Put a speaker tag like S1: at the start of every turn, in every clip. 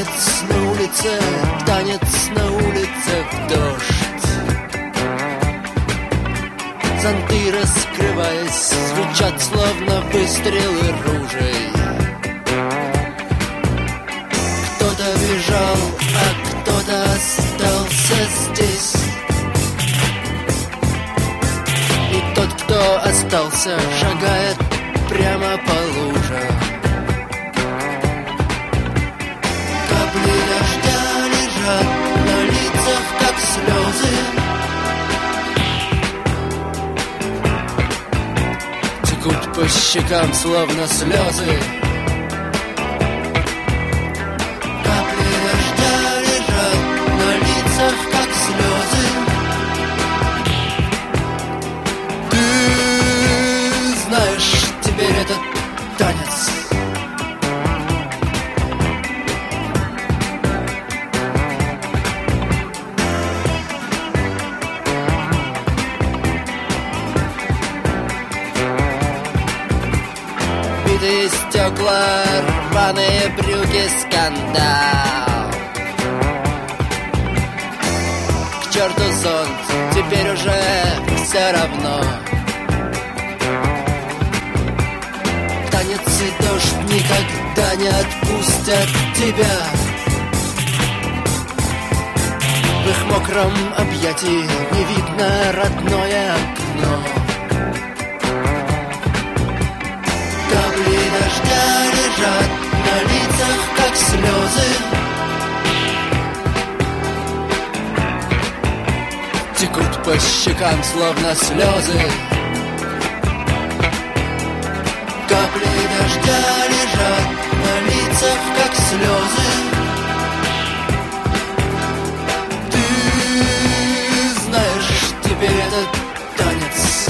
S1: Танец на улице, танец на улице в дождь. Зонты, раскрываясь, звучат словно выстрелы ружей. Кто-то бежал, а кто-то остался здесь. И тот, кто остался, шагает прямо по лужам. Капли дождя лежат на лицах, как слезы. Текут по щекам, словно слезы. Капли дождя лежат на лицах, как слезы. Ты знаешь, теперь этот танец. Битые стекла, рваные брюки, скандал. К черту зонт, теперь уже все равно. Танец и дождь никогда не отпустят тебя. В их мокром объятии не видно родное окно. Капли дождя лежат на лицах, как слезы. Текут по щекам, словно слезы. Капли дождя лежат на лицах, как слезы. Ты знаешь, теперь этот танец.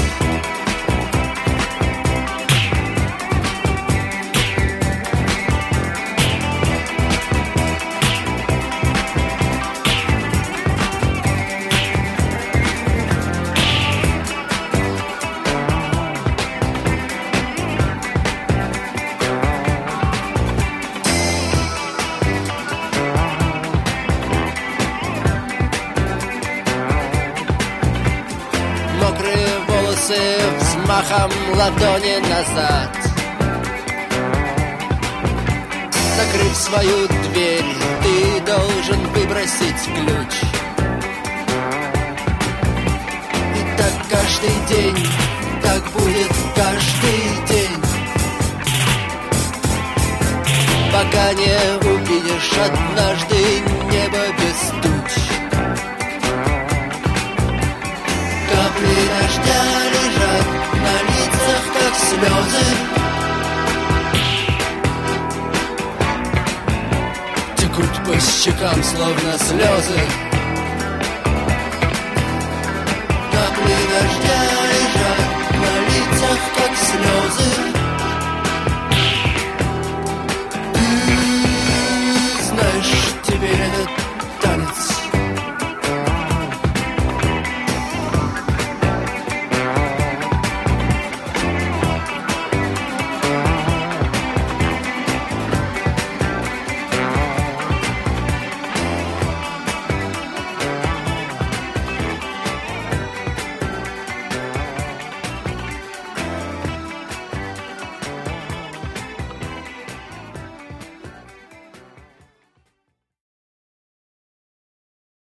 S1: Мокрые волосы взмахом ладони назад. Закрыв свою дверь, ты должен выбросить ключ. И так каждый день, так будет каждый день, пока не увидишь однажды небо без туч. Капли дождя лежат на лицах, как слезы. Текут по щекам, словно слезы. Капли дождя лежат на лицах, как слезы.